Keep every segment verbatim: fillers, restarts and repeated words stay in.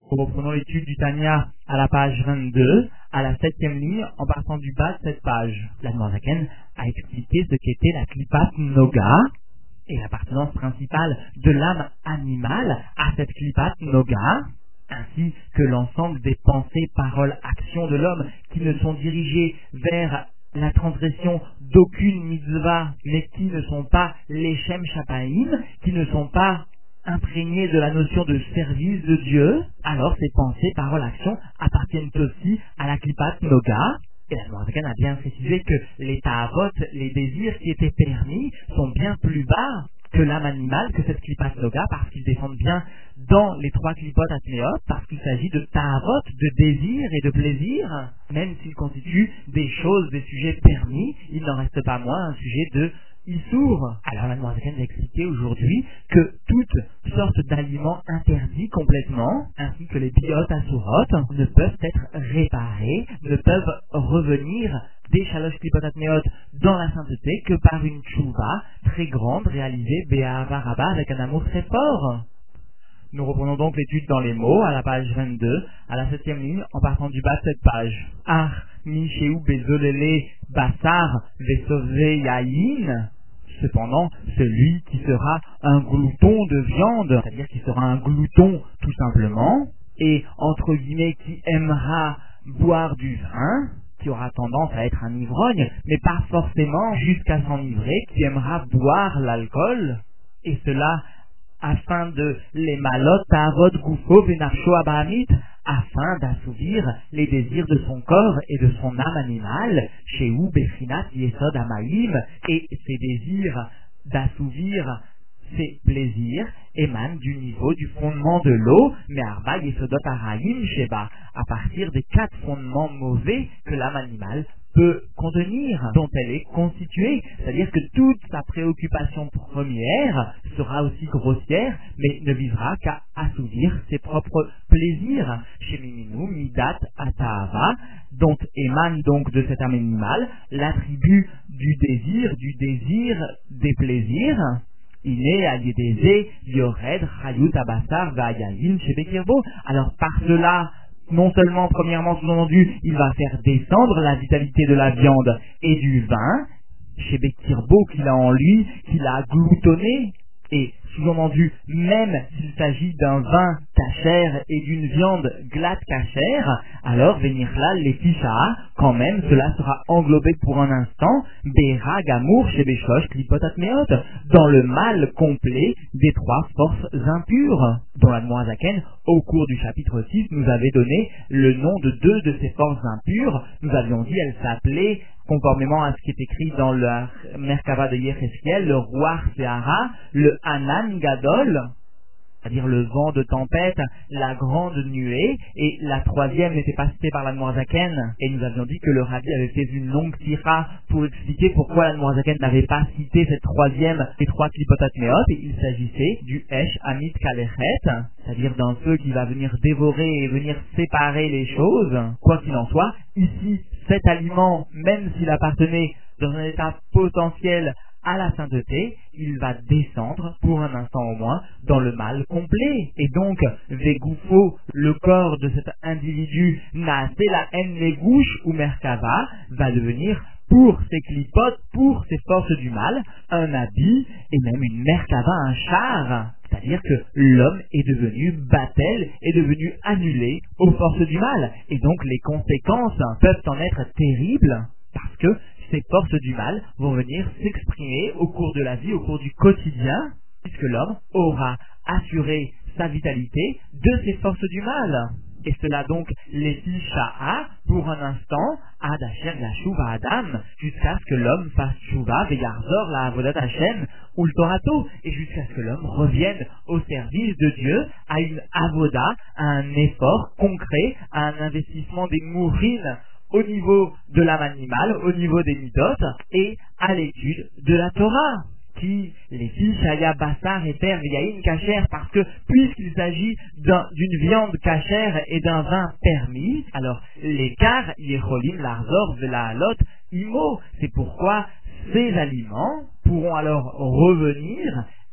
Nous reprenons l'étude du Tanya à la page vingt-deux, à la septième ligne, en partant du bas de cette page. La Zaken a expliqué ce qu'était la Klipat Noga et l'appartenance principale de l'âme animale à cette Klipat Noga, ainsi que l'ensemble des pensées, paroles, actions de l'homme qui ne sont dirigées vers la transgression d'aucune mitzvah, mais qui ne sont pas les Shem Shapaim, qui ne sont pas imprégnées de la notion de service de Dieu, alors ces pensées, paroles, actions appartiennent aussi à la Klipat Noga. Et la Zaken a bien précisé que les ta'avot, les désirs qui étaient permis, sont bien plus bas que l'âme animale, que cette Klipat Noga, parce qu'ils descendent bien dans les trois Klipot Atmeot, parce qu'il s'agit de ta'avot, de désir et de plaisir, même s'ils constituent des choses, des sujets permis, il n'en reste pas moins un sujet de Issour. Alors la Zaken va expliquer aujourd'hui que toutes sortes d'aliments interdits complètement, ainsi que les biot asurot, ne peuvent être réparés, ne peuvent revenir des Shalosh Klipot Atmeot dans la sainteté que par une tchouva très grande réalisée Be'ahava Rabba avec un amour très fort. Nous reprenons donc l'étude dans les mots à la page vingt-deux, à la septième ligne, en partant du bas de cette page. Ar Misheu Bezolele Basar Vesove Yaïn. Cependant, celui qui sera un glouton de viande, c'est-à-dire qui sera un glouton tout simplement, et entre guillemets qui aimera boire du vin, qui aura tendance à être un ivrogne, mais pas forcément jusqu'à s'enivrer, qui aimera boire l'alcool, et cela afin de les malot ta'avot gufo v'nafsho abahamit, afin d'assouvir les désirs de son corps et de son âme animale, chez ou Bechinat Yesod Amaïm, et ces désirs d'assouvir ces plaisirs émanent du niveau du fondement de l'eau, mais Arba Yesodot Araïm Sheba, à partir des quatre fondements mauvais que l'âme animale peut contenir, dont elle est constituée. C'est-à-dire que toute sa préoccupation première sera aussi grossière, mais ne visera qu'à assouvir ses propres plaisirs. Chez Miminu, Midat Atahava, dont émane donc de cet âme animale l'attribut du désir, du désir des plaisirs. Il est à Yedeze, Yored, Chayut, Abassar, Vayayin, chez Bekirbo. Alors par cela, non seulement, premièrement, sous-entendu, il va faire descendre la vitalité de la viande et du vin, chez Bekirbo, qu'il a en lui, qu'il a gloutonné, et sous-entendu, même s'il s'agit d'un vin cachère et d'une viande glatte cachère, alors venir là, les ficha, quand même, cela sera englobé pour un instant, Bera Gamour chez Beshosh Klipot Atmeot, dans le mal complet des trois forces impures, dont la Zaken, au cours du chapitre six, nous avait donné le nom de deux de ces forces impures. Nous avions dit, elles s'appelaient, conformément à ce qui est écrit dans le Merkava de Yecheskel, le Ruach Sehara, le Hanan Gadol, c'est-à-dire le vent de tempête, la grande nuée, et la troisième n'était pas citée par la Zaken, et nous avions dit que le Rabbi avait fait une longue tira pour expliquer pourquoi la Zaken n'avait pas cité cette troisième des trois Klipot Atmeot, et il s'agissait du Esh Amit Kalechet, c'est-à-dire d'un feu qui va venir dévorer et venir séparer les choses. Quoi qu'il en soit, ici, cet aliment, même s'il appartenait dans un état potentiel à la sainteté, il va descendre, pour un instant au moins, dans le mal complet. Et donc, Vegoufo, le corps de cet individu, Naase la haine les gouches ou Merkava, va devenir, pour ses clipotes, pour ses forces du mal, un habit et même une Merkava, un char. C'est-à-dire que l'homme est devenu battel, est devenu annulé aux forces du mal. Et donc les conséquences peuvent en être terribles, parce que ces forces du mal vont venir s'exprimer au cours de la vie, au cours du quotidien, puisque l'homme aura assuré sa vitalité de ces forces du mal. Et cela donc les ficha'a pour un instant à Dacher la Shuva Adam, jusqu'à ce que l'homme fasse Shuva Veyarzor la Avodat Hashem ou le Torato, et jusqu'à ce que l'homme revienne au service de Dieu, à une avoda, à un effort concret, à un investissement des mourines au niveau de l'âme animale, au niveau des midotes, et à l'étude de la Torah. Qui, les filles, Shaya, Bassar et Terre, Yaïn, Kacher, parce que, puisqu'il s'agit d'un, d'une viande cachère et d'un vin permis, alors, l'écart, Yecholim, Larzor, Velahalot, Imo, c'est pourquoi ces aliments pourront alors revenir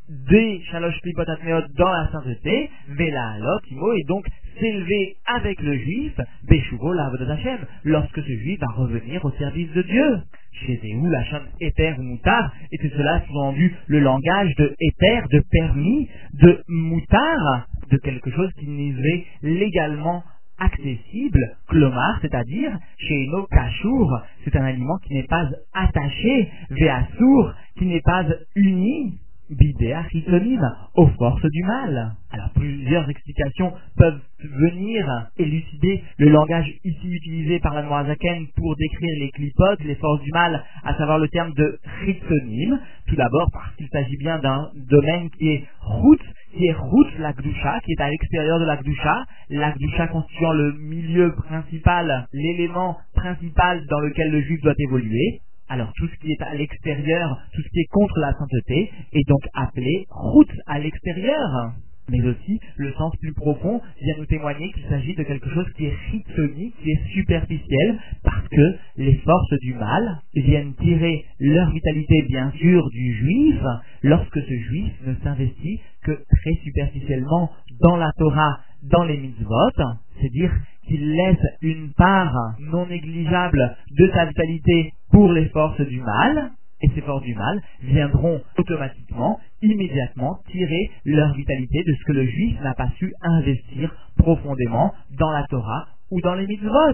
des Shalosh Klipot Atmeot dans la sainteté, Vela Alot, Imo, et donc s'élever avec le juif, Beshuvo l'Avodat Hashem, lorsque ce juif va revenir au service de Dieu. Chez Zéhou, la chaîne Éther ou Moutar, et c'est cela sous-entendu le langage de Éther, de permis, de Moutar, de quelque chose qui nous est légalement accessible, Klomar, c'est-à-dire chez Eno Kashour, c'est un aliment qui n'est pas attaché, Veassour, qui n'est pas uni, Bidéa Chisonim, aux forces du mal. Alors plusieurs explications peuvent venir élucider le langage ici utilisé par la Noazaken pour décrire les clipotes, les forces du mal, à savoir le terme de Chisonim. Tout d'abord parce qu'il s'agit bien d'un domaine qui est route, qui est route la Gdusha, qui est à l'extérieur de la Gdusha, la Gdusha constituant le milieu principal, l'élément principal dans lequel le juif doit évoluer. Alors tout ce qui est à l'extérieur, tout ce qui est contre la sainteté, est donc appelé route à l'extérieur. Mais aussi, le sens plus profond vient nous témoigner qu'il s'agit de quelque chose qui est chitsoni, qui est superficiel, parce que les forces du mal viennent tirer leur vitalité, bien sûr, du juif, lorsque ce juif ne s'investit que très superficiellement dans la Torah, dans les mitzvot, c'est-à-dire qu'il laisse une part non négligeable de sa vitalité pour les forces du mal, et ces forces du mal viendront automatiquement, immédiatement, tirer leur vitalité de ce que le juif n'a pas su investir profondément dans la Torah ou dans les mitzvot.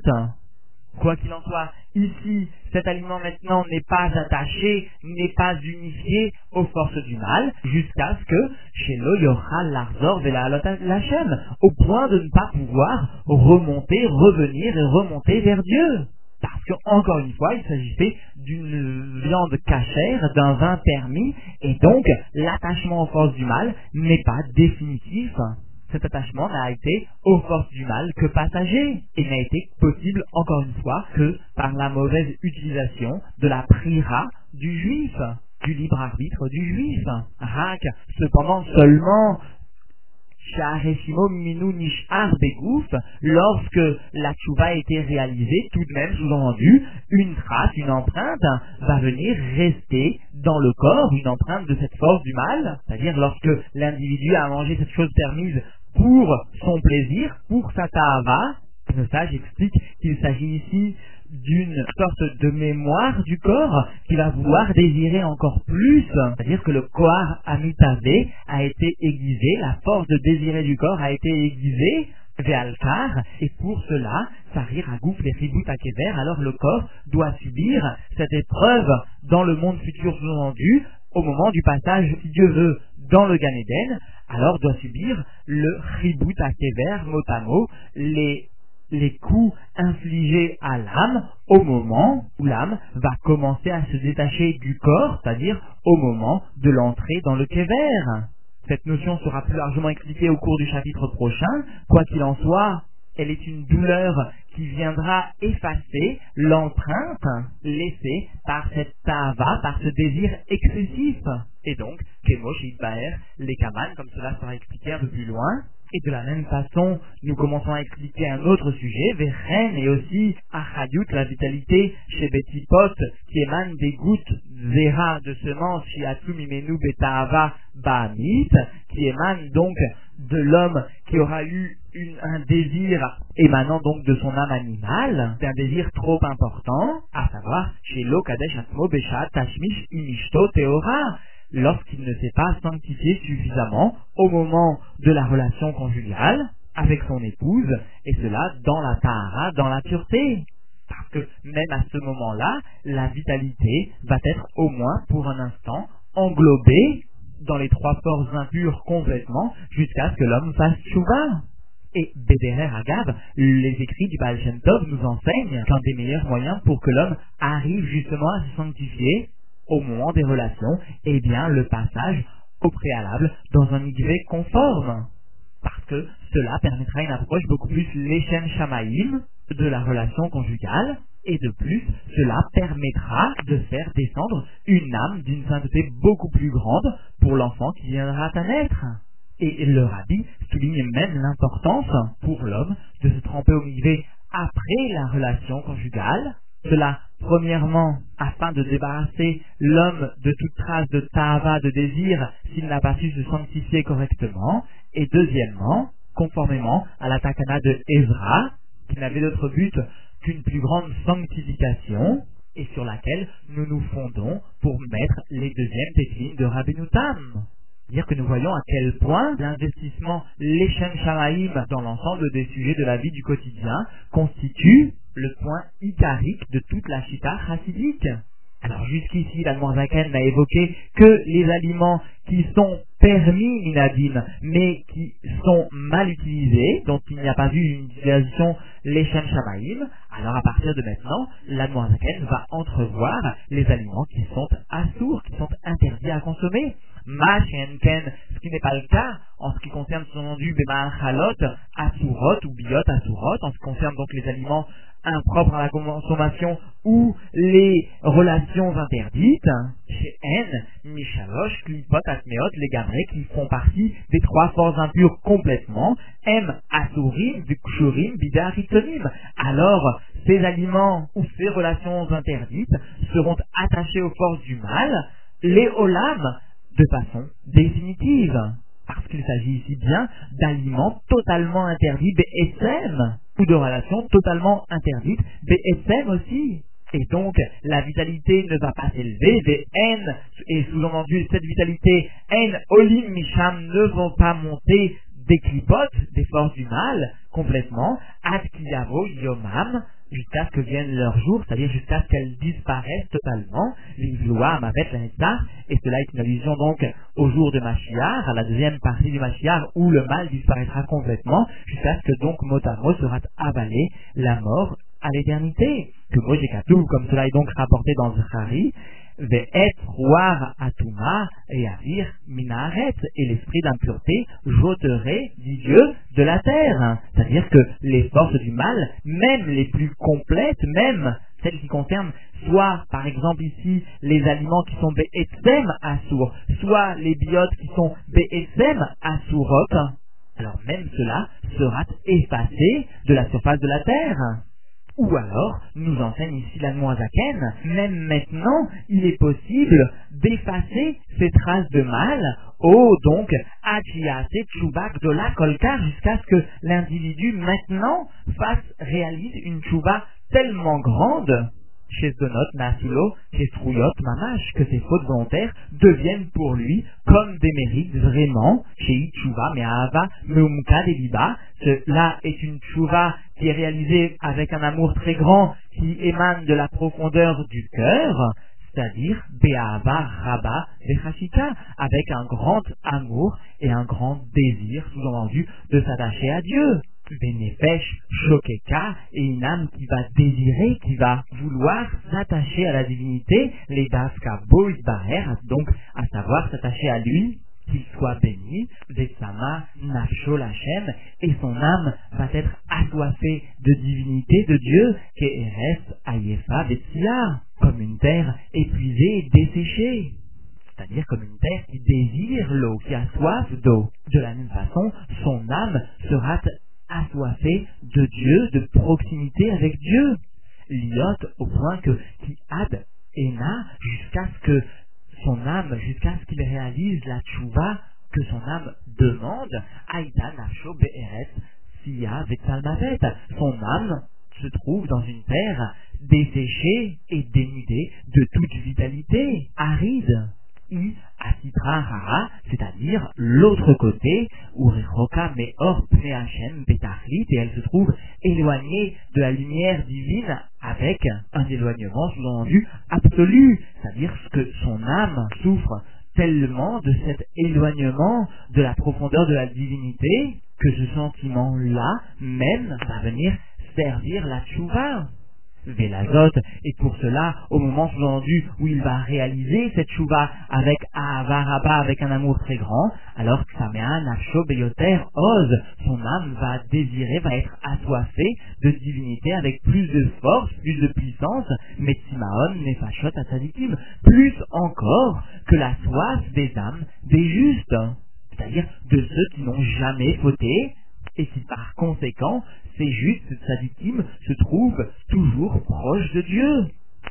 Quoi qu'il en soit, ici, cet aliment maintenant n'est pas attaché, n'est pas unifié aux forces du mal, jusqu'à ce que chez nous, il y aura l'arzor de la Lachem, au point de ne pas pouvoir remonter, revenir et remonter vers Dieu. Parce qu'encore une fois, il s'agissait d'une viande cachère, d'un vin permis, et donc l'attachement aux forces du mal n'est pas définitif. Cet attachement n'a été aux forces du mal que passager, et n'a été possible, encore une fois, que par la mauvaise utilisation de la prira du juif, du libre arbitre du juif. Rak, cependant seulement, Sha'areshimo Minu Nishar Begouf, lorsque la tchouva a été réalisée, tout de même sous-entendu, une trace, une empreinte va venir rester dans le corps, une empreinte de cette force du mal, c'est-à-dire lorsque l'individu a mangé cette chose permise pour son plaisir, pour sa ta'ava. Le sage explique qu'il s'agit ici d'une sorte de mémoire du corps qui va vouloir désirer encore plus, c'est-à-dire que le Kohar Amitavé a été aiguisé, la force de désirer du corps a été aiguisée, Ve'alkar, et pour cela, Sarir Agouf les Ribut Akever, alors le corps doit subir cette épreuve dans le monde futur sous-entendu, au moment du passage, si Dieu veut, dans le Gan Eden, alors doit subir le Ribut Akever, mot à mot, les les coups infligés à l'âme au moment où l'âme va commencer à se détacher du corps, c'est-à-dire au moment de l'entrée dans le kéver. Cette notion sera plus largement expliquée au cours du chapitre prochain. Quoi qu'il en soit, elle est une douleur qui viendra effacer l'empreinte laissée par cette ta'ava, par ce désir excessif. Et donc, Kemosh Yitbaer, les Kaman, comme cela sera expliqué un peu plus loin. Et de la même façon, nous commençons à expliquer un autre sujet, Vechen, et aussi Achadut, la vitalité chez Betipot, qui émane des gouttes Zera de semences, Shiatu Mimenu Betahava Ba'amit, qui émane donc de l'homme qui aura eu une, un désir émanant donc de son âme animale, c'est un désir trop important, à savoir, chez Lo Kadesh Atmo Beshat Tashmish Imishto Teora, lorsqu'il ne s'est pas sanctifié suffisamment au moment de la relation conjugale avec son épouse, et cela dans la tahara, dans la pureté. Parce que même à ce moment-là, la vitalité va être au moins pour un instant englobée dans les trois forces impures complètement, jusqu'à ce que l'homme fasse tchouva. Et Bederer Agab, les écrits du Baal Shem Tov nous enseignent qu'un des meilleurs moyens pour que l'homme arrive justement à se sanctifier au moment des relations, eh bien le passage au préalable dans un mikvé conforme. Parce que cela permettra une approche beaucoup plus l'échen shamaïm de la relation conjugale, et de plus, cela permettra de faire descendre une âme d'une sainteté beaucoup plus grande pour l'enfant qui viendra à naître. Et le rabbi souligne même l'importance pour l'homme de se tremper au mikvé après la relation conjugale. Cela Premièrement, afin de débarrasser l'homme de toute trace de ta'ava, de désir, s'il n'a pas su se sanctifier correctement. Et deuxièmement, conformément à la takana de Ezra, qui n'avait d'autre but qu'une plus grande sanctification, et sur laquelle nous nous fondons pour mettre les deuxièmes déclines de Rabbeinu Tam. C'est-à-dire que nous voyons à quel point l'investissement Leshem Shamaïm dans l'ensemble des sujets de la vie du quotidien constitue le point icarique de toute la Shita chassidique. Alors jusqu'ici, la Zaken n'a évoqué que les aliments qui sont permis minadim, mais qui sont mal utilisés, dont il n'y a pas eu une utilisation Leshem Shamaïm. Alors à partir de maintenant, la Zaken va entrevoir les aliments qui sont assourds, qui sont interdits à consommer. Ma shenken, ce qui n'est pas le cas en ce qui concerne son du bema chalot, asurot ou biot asurot, en ce qui concerne donc les aliments impropres à la consommation ou les relations interdites, chez N, Mishalosh, Klipot, Atmeot, les gamrés qui font partie des trois forces impures complètement, M, Asurim, Dukshurim, Bida, Ritzonim. Alors, ces aliments ou ces relations interdites seront attachés aux forces du mal, les Olam, de façon définitive. Parce qu'il s'agit ici bien d'aliments totalement interdits, B S M, ou de relations totalement interdites, B S M aussi. Et donc, la vitalité ne va pas s'élever, des N, et sous-entendu, cette vitalité, N, Olim, Misham, ne vont pas monter des clipotes, des forces du mal, complètement, Ad Kiyavo, Yomam, jusqu'à ce que vienne leur jour, c'est-à-dire jusqu'à ce qu'elles disparaissent totalement, l'Ivloa, Mavet, la Netzar, et cela est une allusion donc au jour de Mashiach, à la deuxième partie du Mashiach, où le mal disparaîtra complètement, jusqu'à ce que donc mot à mot sera avalé la mort à l'éternité. Que Moshe Katoub, comme cela est donc rapporté dans Zachari, Ve'et Ruar Atuma et Avir Minaret, et l'esprit d'impureté j'ôterai, dit Dieu, de la terre. C'est-à-dire que les forces du mal, même les plus complètes, même celles qui concernent soit, par exemple ici, les aliments qui sont Be'etzem Assour, soit les biotes qui sont Be'etzem Assourot, alors même cela sera effacé de la surface de la terre. Ou alors, nous enseigne ici la Zaken, même maintenant, il est possible d'effacer ces traces de mal, oh donc, Achiase Tchouba Gdola Kolkar, jusqu'à ce que l'individu maintenant fasse, réalise une Tchouba tellement grande, chez Zonot, Nasulo, chez Strouyot, Mamash, que ces fautes volontaires deviennent pour lui comme des mérites vraiment, chez Itchouva, Me'ahava, Meumka, Deliba. Cela est une Tchouva qui est réalisée avec un amour très grand qui émane de la profondeur du cœur, c'est-à-dire Be'ahava, Rabba, Vechashika, avec un grand amour et un grand désir, sous-entendu, de s'attacher à Dieu. Benefesh, Shokeka, et une âme qui va désirer, qui va vouloir s'attacher à la divinité, les Dafka Bois Baher, donc à savoir s'attacher à lui, qu'il soit béni, Vesama, Nafsho Lachem, et son âme va être assoiffée de divinité de Dieu, Keeres, Ayefa, Betsia, comme une terre épuisée et desséchée. C'est-à-dire comme une terre qui désire l'eau, qui a soif d'eau. De la même façon, son âme sera assoiffé de Dieu, de proximité avec Dieu. Liot au point que qui ad ena, jusqu'à ce que son âme, jusqu'à ce qu'il réalise la tchouva que son âme demande, Aïda Nafsho Be'eret Siya Vetsalmavet. Son âme se trouve dans une terre desséchée et dénudée de toute vitalité, aride. I Asitra Hara, c'est-à-dire l'autre côté, où Rechoka Meor Pneachem Betachlit, et elle se trouve éloignée de la lumière divine avec un éloignement sous-entendu absolu, c'est-à-dire que son âme souffre tellement de cet éloignement de la profondeur de la divinité que ce sentiment-là même va venir servir la tchouva. Vélazot, et pour cela, au moment sous-entendu où il va réaliser cette chouva avec Ahavaraba, avec un amour très grand, alors que Saméa, Nafsho, Beyoter, ose, son âme va désirer, va être assoiffée de divinité avec plus de force, plus de puissance, Metsimaon, Nefashot, Atzadikim, plus encore que la soif des âmes des justes, c'est-à-dire de ceux qui n'ont jamais fauté, et qui par conséquent, ces justes, ces tzadikim, se trouvent toujours proches de Dieu.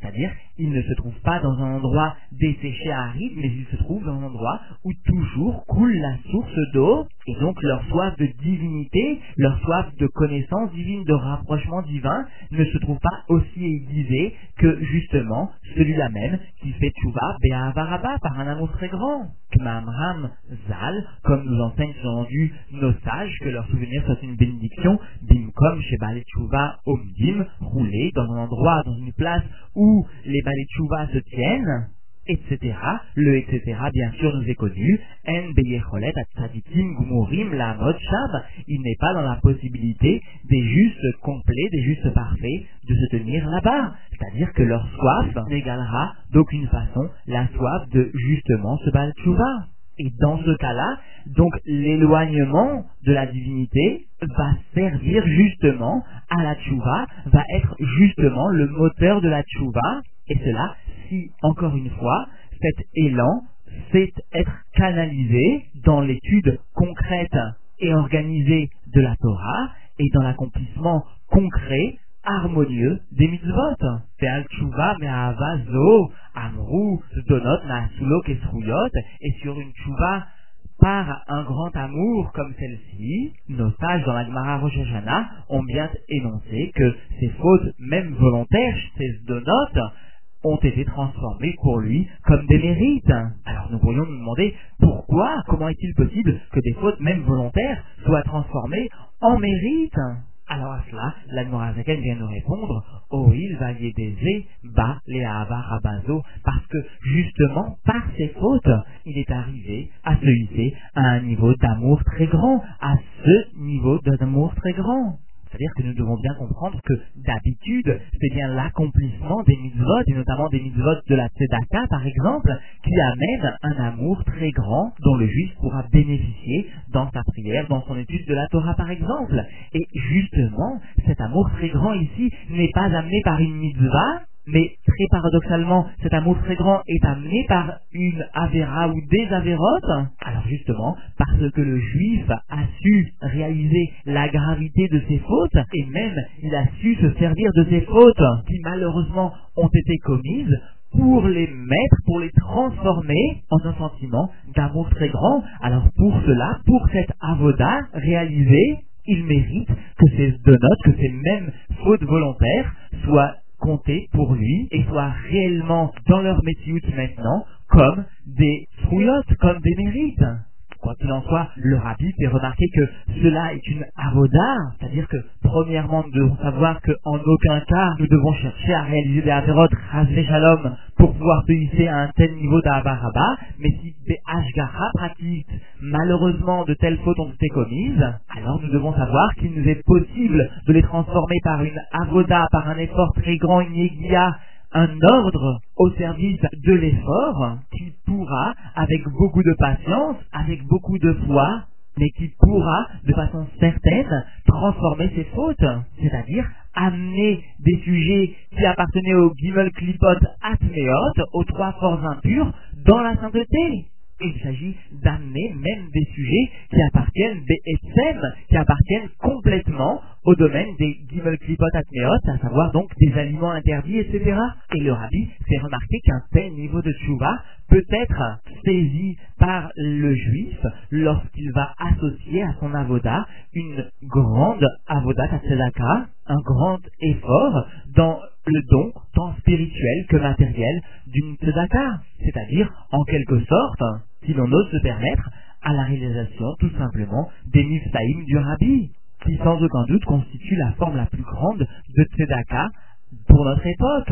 C'est-à-dire, il ne se trouve pas dans un endroit desséché aride, mais il se trouve dans un endroit où toujours coule la source d'eau, et donc leur soif de divinité, leur soif de connaissance divine, de rapprochement divin, ne se trouve pas aussi aiguisée que justement celui-là même qui fait tchouva be'avaraba, par un amour très grand. K'mamram zal, comme nous enseignent sous-entendu nos sages, que leur souvenir soit une bénédiction, bimkom chez Balei Tchouva omdim, roulé dans un endroit, dans une place où les Balei Tchouva se tiennent, et cetera. Le et cetera bien sûr nous est connu. En beyecholet atzadikim gumurim la mod shab. Il n'est pas dans la possibilité des justes complets, des justes parfaits de se tenir là-bas. C'est-à-dire que leur soif n'égalera d'aucune façon la soif de justement ce Baal Tchouva. Et dans ce cas-là, donc l'éloignement de la divinité va servir justement à la tchouva, va être justement le moteur de la tchouva, et cela si, encore une fois, cet élan sait être canalisé dans l'étude concrète et organisée de la Torah et dans l'accomplissement concret, harmonieux des mitzvot. Ve'al tchouva me'ahava zo amru zdonot na'asulo kesruyot, et sur une tchouva par un grand amour comme celle-ci, nos sages dans la Gemara Rosh Hashanah ont bien énoncé que ces fautes, même volontaires, ces zdonot, ont été transformées pour lui comme des mérites. Alors nous pourrions nous demander pourquoi, comment est-il possible que des fautes, même volontaires, soient transformées en mérites? Alors à cela, l'Admorazaken vient nous répondre « Oil va yedeze ba le'ahava rabazo » parce que justement, par ses fautes, il est arrivé à se hisser à un niveau d'amour très grand, à ce niveau d'amour très grand. C'est-à-dire que nous devons bien comprendre que d'habitude, c'est bien l'accomplissement des mitzvot, et notamment des mitzvot de la tzedaka par exemple, qui amène un amour très grand dont le juif pourra bénéficier dans sa prière, dans son étude de la Torah par exemple. Et justement, cet amour très grand ici n'est pas amené par une mitzvah, mais très paradoxalement, cet amour très grand est amené par une avéra ou des avérotes. Alors justement, parce que le juif a su réaliser la gravité de ses fautes, et même il a su se servir de ses fautes qui malheureusement ont été commises, pour les mettre, pour les transformer en un sentiment d'amour très grand. Alors pour cela, pour cette avoda réalisée, il mérite que ces deux notes, que ces mêmes fautes volontaires soient compter pour lui et soient réellement dans leur métier maintenant comme des frouillottes, comme des mérites. Quoi qu'il en soit, le rabbi fait remarquer que cela est une avoda, c'est-à-dire que premièrement nous devons savoir qu'en aucun cas nous devons chercher à réaliser des avérotes rasvé shalom pour pouvoir se hisser à un tel niveau d'Avaraba, mais si des hashgacha pratiques malheureusement de telles fautes ont été commises, alors nous devons savoir qu'il nous est possible de les transformer par une avoda, par un effort très grand, une éguia, un ordre au service de l'effort qui pourra, avec beaucoup de patience, avec beaucoup de foi, mais qui pourra, de façon certaine, transformer ses fautes, c'est-à-dire amener des sujets qui appartenaient au Gimel Klipot Atmeot, aux trois forces impures, dans la sainteté. Il s'agit d'amener même des sujets qui appartiennent des etsem, qui appartiennent complètement au domaine des Gimel Klipot Atmeot, à savoir donc des aliments interdits, et cetera. Et le rabbi fait remarquer qu'un tel niveau de tchouva peut être saisi par le juif lorsqu'il va associer à son avoda une grande avoda tzedaka, un grand effort dans le don tant spirituel que matériel d'une tzedaka, c'est-à-dire en quelque sorte, si l'on ose se permettre, à la réalisation tout simplement des mifsaïm du rabbi, qui sans aucun doute constitue la forme la plus grande de tzedaka pour notre époque.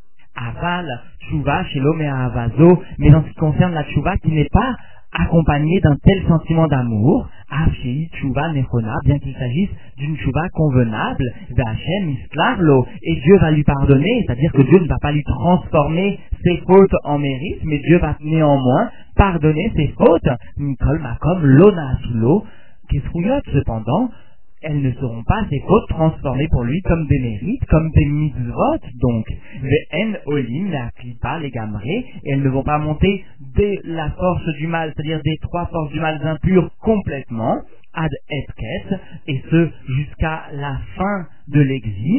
Aval, tchouva, shelom et ahavazo, mais en ce qui concerne la tchouva qui n'est pas accompagnée d'un tel sentiment d'amour, Avshei tchouva nechona, bien qu'il s'agisse d'une tchouva convenable, V'Hashem isklarlo, et Dieu va lui pardonner, c'est-à-dire que Dieu ne va pas lui transformer ses fautes en mérite, mais Dieu va néanmoins pardonner ses fautes. Nikol makom lona asulo, kesruyot, cependant, elles ne seront pas ces fautes transformées pour lui comme des mérites, comme des mitzvot, donc, ve'en olim, la klipa, les gamrés, et elles ne vont pas monter dès la force du mal, c'est-à-dire des trois forces du mal impures complètement, ad etkes, et ce, jusqu'à la fin de l'exil,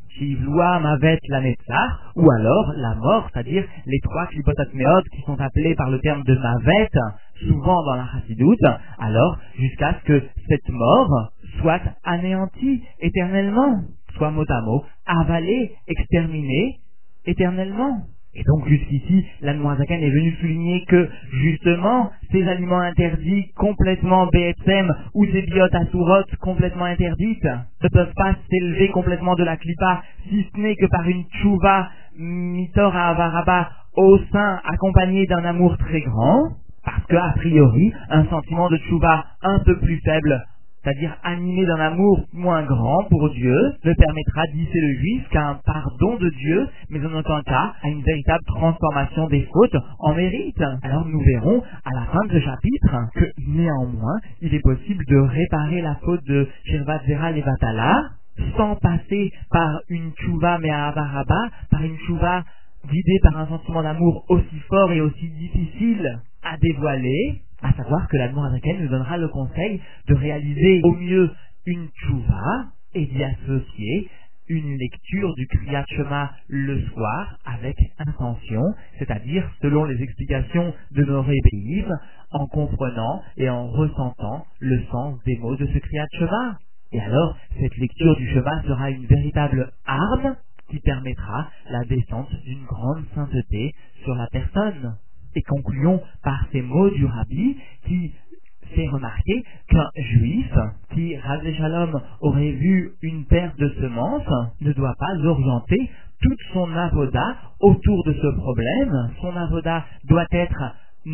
Shivloa Mavet la Netzach, ou alors la mort, c'est-à-dire les trois Klipotat Meod qui sont appelés par le terme de Mavet, souvent dans la Chassidoute, alors jusqu'à ce que cette mort soit anéantie éternellement, soit mot à mot, avalée, exterminée éternellement. Et donc jusqu'ici, l'Admorazaken est venu souligner que justement, ces aliments interdits complètement B S M ou ces biotes asurotes complètement interdites ne peuvent pas s'élever complètement de la klipa, si ce n'est que par une tchouva mitor à avaraba au sein accompagné d'un amour très grand, parce que a priori, un sentiment de tchouva un peu plus faible, c'est-à-dire animé d'un amour moins grand pour Dieu, ne permettra d'hisser le juif qu'à un pardon de Dieu, mais en aucun cas à une véritable transformation des fautes en mérite. Alors nous verrons à la fin de ce chapitre que néanmoins, il est possible de réparer la faute de Shirvat Zera Levatala sans passer par une tchouva me'avaraba, par une tchouva guidée par un sentiment d'amour aussi fort et aussi difficile à dévoiler, à savoir que l'Admorazaken nous donnera le conseil de réaliser au mieux une tchouva et d'y associer une lecture du Kriyat Shema le soir avec intention, c'est-à-dire selon les explications de nos rébéives, en comprenant et en ressentant le sens des mots de ce Kriyat Shema. Et alors, cette lecture du Shema sera une véritable arme qui permettra la descente d'une grande sainteté sur la personne. Et concluons par ces mots du Rabbi qui fait remarquer qu'un juif qui, Razé Shalom, aurait vu une perte de semences ne doit pas orienter toute son avoda autour de ce problème. Son avoda doit être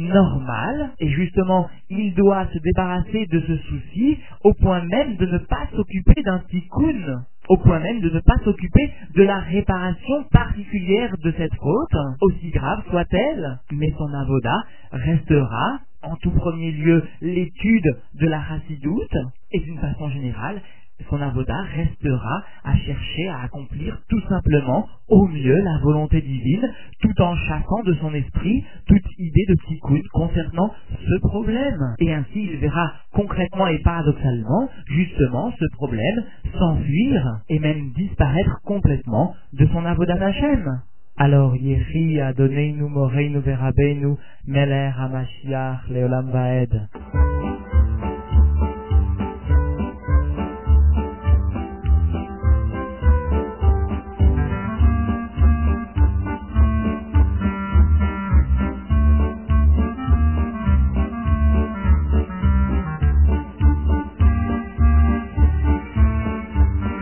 normal et justement il doit se débarrasser de ce souci au point même de ne pas s'occuper d'un tikkun, au point même de ne pas s'occuper de la réparation particulière de cette faute, aussi grave soit-elle, mais son avoda restera en tout premier lieu l'étude de la Chassidoute et d'une façon générale son avoda restera à chercher à accomplir tout simplement au mieux la volonté divine, tout en chassant de son esprit toute idée de tikkun concernant ce problème. Et ainsi il verra concrètement et paradoxalement justement ce problème s'enfuir et même disparaître complètement de son avodat Hashem. Alors Yehi Adoneinu Moreinu Verabeinu Meler HaMashiach Leolam Vaed.